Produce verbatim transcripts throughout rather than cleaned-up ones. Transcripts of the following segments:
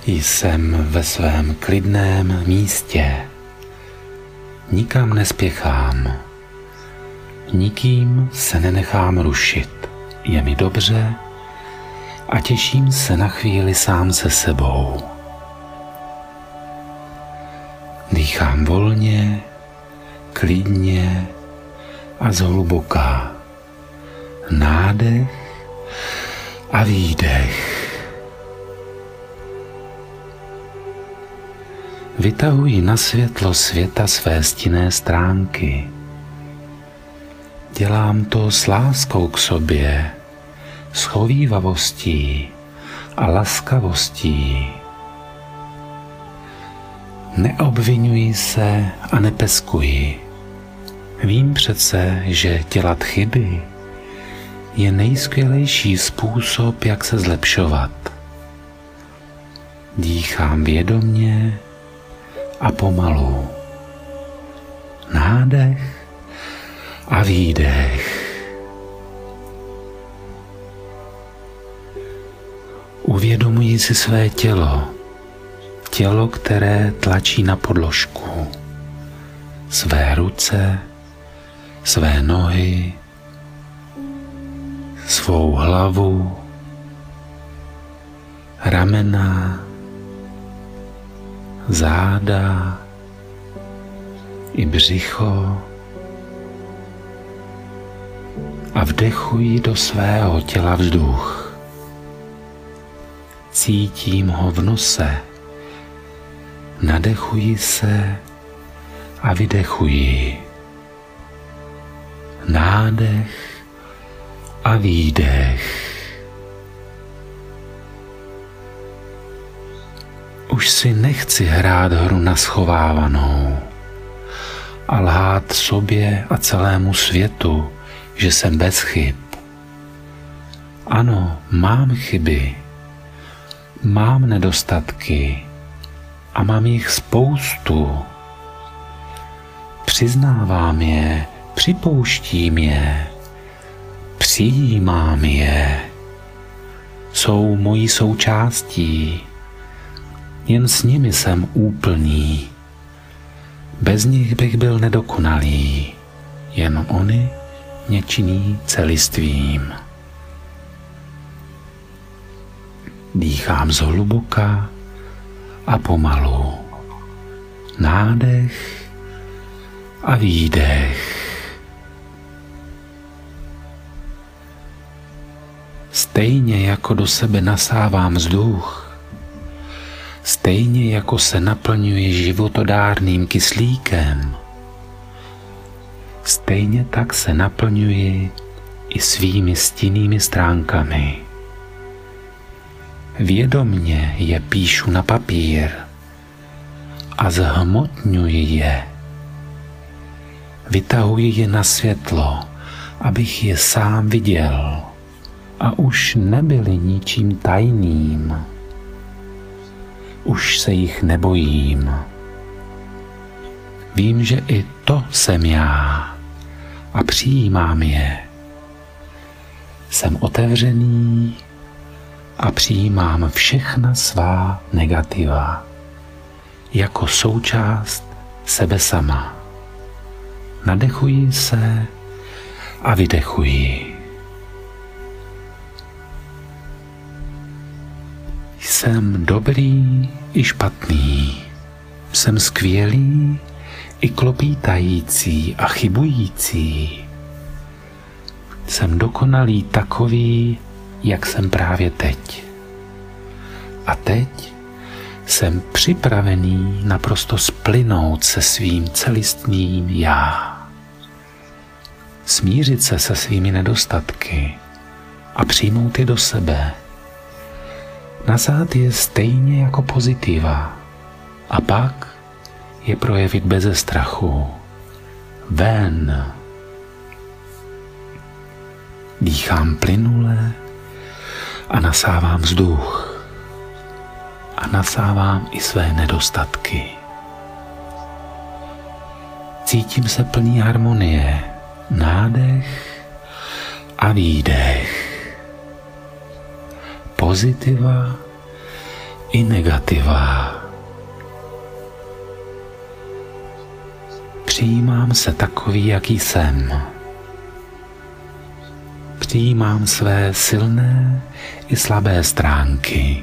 Jsem ve svém klidném místě. Nikam nespěchám. Nikým se nenechám rušit. Je mi dobře a těším se na chvíli sám se sebou. Dýchám volně, klidně a zhluboka. Nádech a výdech. Vytahuji na světlo světa své stinné stránky. Dělám to s láskou k sobě, schovívavostí a laskavostí. Neobvinuji se a nepeskuji. Vím přece, že dělat chyby je nejskvělejší způsob, jak se zlepšovat. Dýchám vědomně a pomalu. Nádech a výdech. Uvědomuji si své tělo. Tělo, které tlačí na podložku. Své ruce, své nohy, svou hlavu, ramena, záda i břicho a vdechuji do svého těla vzduch. Cítím ho v nose, nadechuji se a vydechuji. Nádech a výdech. Už si nechci hrát hru na schovávanou a lhát sobě a celému světu, že jsem bez chyb. Ano, mám chyby, mám nedostatky a mám jich spoustu. Přiznávám je, připouštím je, přijímám je. Jsou mojí součástí. Jen s nimi jsem úplný. Bez nich bych byl nedokonalý. Jen oni mě činí celistvým. Dýchám zhluboka a pomalu. Nádech a výdech. Stejně jako do sebe nasávám vzduch, stejně jako se naplňuji životodárným kyslíkem, stejně tak se naplňuji i svými stinnými stránkami. Vědomně je píšu na papír a zhmotňuji je. Vytahuji je na světlo, abych je sám viděl a už nebyli ničím tajným. Už se jich nebojím. Vím, že i to jsem já a přijímám je. Jsem otevřený a přijímám všechna svá negativa jako součást sebe sama. Nadechuji se a vydechuji. Jsem dobrý i špatný. Jsem skvělý i klopítající a chybující. Jsem dokonalý takový, jak jsem právě teď. A teď jsem připravený naprosto splynout se svým celistvým já. Smířit se se svými nedostatky a přijmout je do sebe. Nasát je stejně jako pozitiva a pak je projevit beze strachu. Ven. Dýchám plynule a nasávám vzduch. A nasávám i své nedostatky. Cítím se plný harmonie, nádech a výdech. Pozitiva i negativa. Přijímám se takový, jaký jsem. Přijímám své silné i slabé stránky.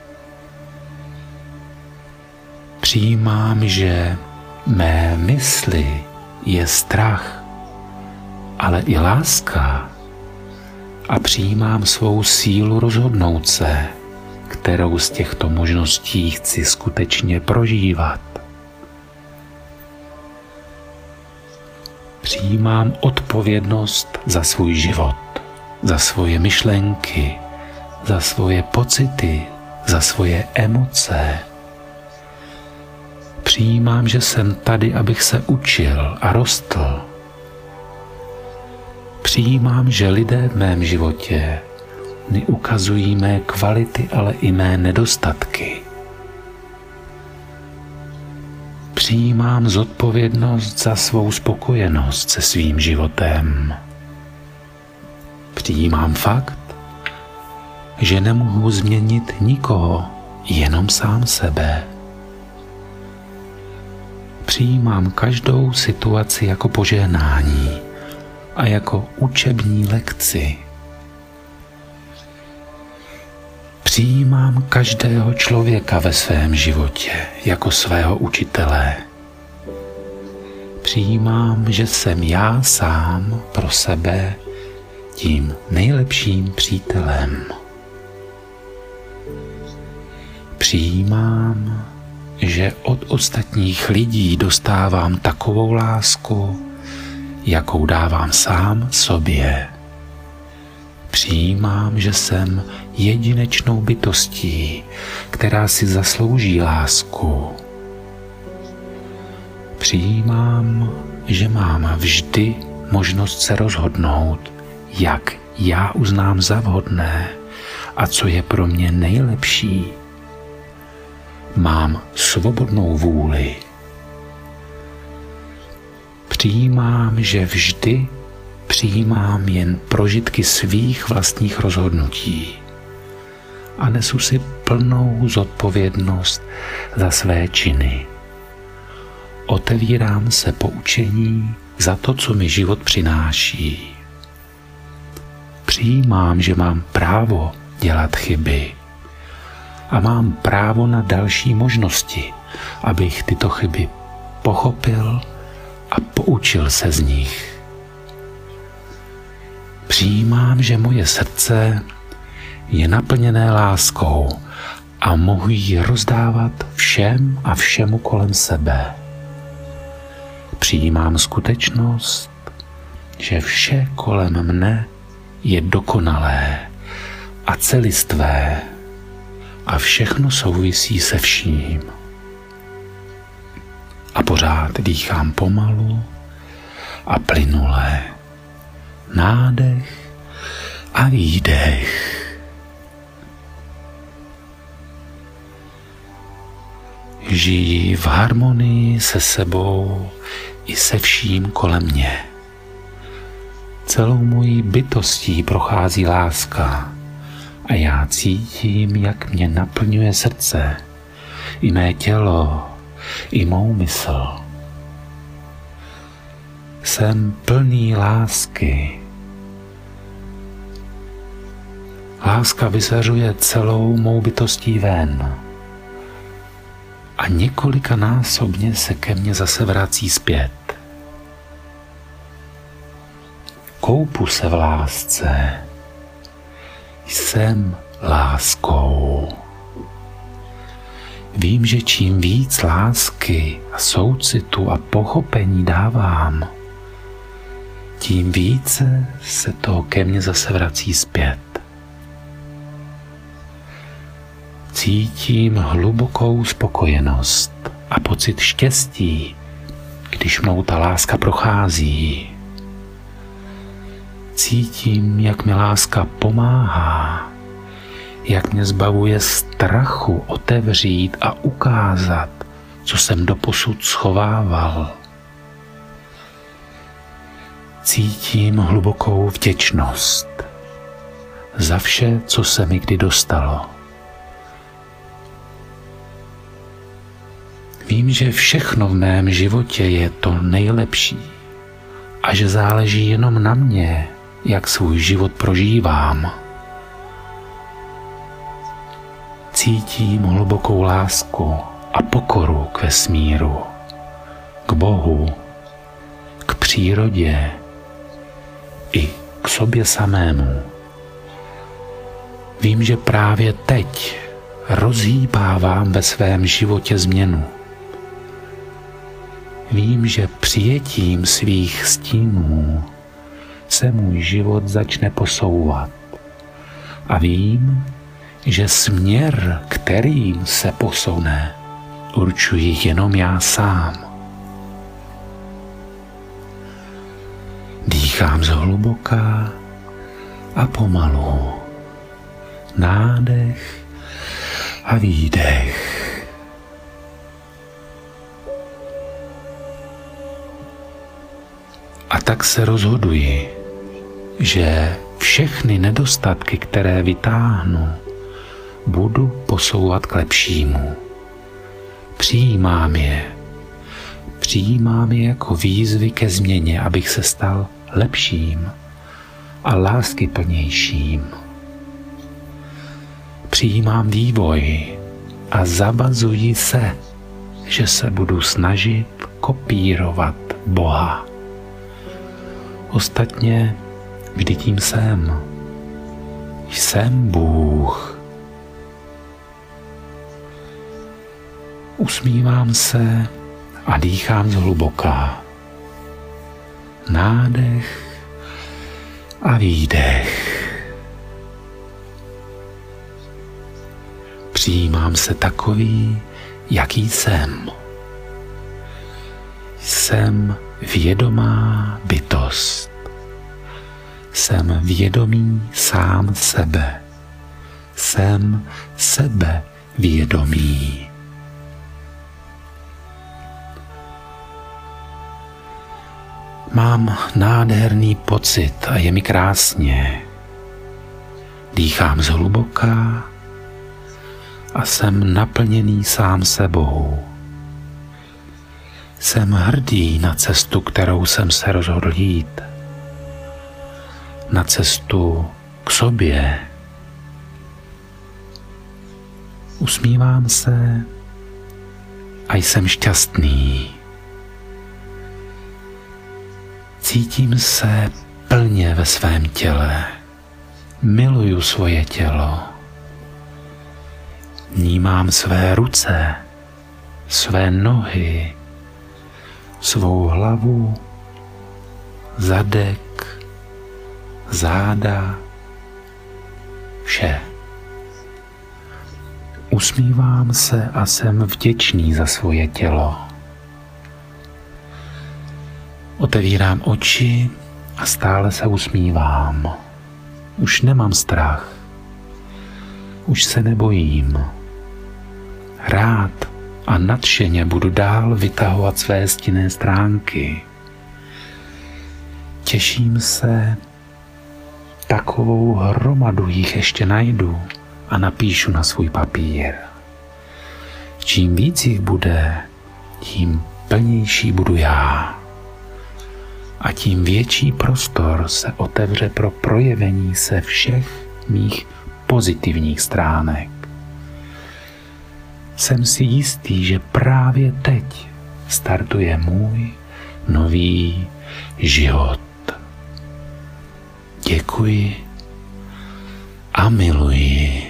Přijímám, že mé mysli je strach, ale i láska. A přijímám svou sílu rozhodnout se, kterou z těchto možností chci skutečně prožívat. Přijímám odpovědnost za svůj život, za svoje myšlenky, za svoje pocity, za svoje emoce. Přijímám, že jsem tady, abych se učil a rostl. Přijímám, že lidé v mém životě mi ukazují mé kvality, ale i mé nedostatky. Přijímám zodpovědnost za svou spokojenost se svým životem. Přijímám fakt, že nemohu změnit nikoho, jenom sám sebe. Přijímám každou situaci jako požehnání a jako učební lekci. Přijímám každého člověka ve svém životě jako svého učitele. Přijímám, že jsem já sám pro sebe tím nejlepším přítelem. Přijímám, že od ostatních lidí dostávám takovou lásku, jakou dávám sám sobě. Přijímám, že jsem jedinečnou bytostí, která si zaslouží lásku. Přijímám, že mám vždy možnost se rozhodnout, jak já uznám za vhodné a co je pro mě nejlepší. Mám svobodnou vůli. Přijímám, že vždy přijímám jen prožitky svých vlastních rozhodnutí a nesu si plnou zodpovědnost za své činy. Otevírám se poučení za to, co mi život přináší. Přijímám, že mám právo dělat chyby a mám právo na další možnosti, abych tyto chyby pochopil a poučil se z nich. Přijímám, že moje srdce je naplněné láskou a mohu ji rozdávat všem a všemu kolem sebe. Přijímám skutečnost, že vše kolem mne je dokonalé a celistvé a všechno souvisí se vším. A pořád dýchám pomalu a plynule. Nádech a výdech. Žiji v harmonii se sebou i se vším kolem mě. Celou mojí bytostí prochází láska a já cítím, jak mě naplňuje srdce, i mé tělo, i mou mysl. Jsem plný lásky. Láska vyzařuje celou mou bytostí ven a několikanásobně se ke mně zase vrací zpět. Koupu se v lásce. Jsem láskou. Vím, že čím víc lásky a soucitu a pochopení dávám, tím více se to ke mně zase vrací zpět. Cítím hlubokou spokojenost a pocit štěstí, když mnou ta láska prochází. Cítím, jak mi láska pomáhá, jak mě zbavuje strachu otevřít a ukázat, co jsem doposud schovával. Cítím hlubokou vděčnost za vše, co se mi kdy dostalo. Vím, že všechno v mém životě je to nejlepší a že záleží jenom na mě, jak svůj život prožívám. Cítím hlubokou lásku a pokoru k vesmíru, k Bohu, k přírodě i k sobě samému. Vím, že právě teď rozhýbávám ve svém životě změnu. Vím, že přijetím svých stínů se můj život začne posouvat. A vím, že směr, kterým se posune, určuji jenom já sám. Dýchám zhluboka a pomalu. Nádech a výdech. A tak se rozhoduji, že všechny nedostatky, které vytáhnu, budu posouvat k lepšímu. Přijímám je. Přijímám je jako výzvy ke změně, abych se stal lepším a láskyplnějším. Přijímám vývoj a zavazuji se, že se budu snažit kopírovat Boha. Ostatně, kdy tím jsem. Jsem Bůh. Usmívám se a dýchám zhluboka. Nádech a výdech. Přijímám se takový, jaký jsem. Jsem vědomá bytost. Jsem vědomý sám sebe. Jsem sebevědomý. Mám nádherný pocit a je mi krásně. Dýchám zhluboka a jsem naplněný sám sebou. Jsem hrdý na cestu, kterou jsem se rozhodl jít. Na cestu k sobě. Usmívám se a jsem šťastný. Cítím se plně ve svém těle. Miluju svoje tělo. Vnímám své ruce, své nohy, svou hlavu, zadek, záda, vše. Usmívám se a jsem vděčný za svoje tělo. Otevírám oči a stále se usmívám. Už nemám strach. Už se nebojím. Rád a nadšeně budu dál vytahovat své stinné stránky. Těším se, takovou hromadu jich ještě najdu a napíšu na svůj papír. Čím víc jich bude, tím plnější budu já. A tím větší prostor se otevře pro projevení se všech mých pozitivních stránek. Jsem si jistý, že právě teď startuje můj nový život. Děkuji a miluji.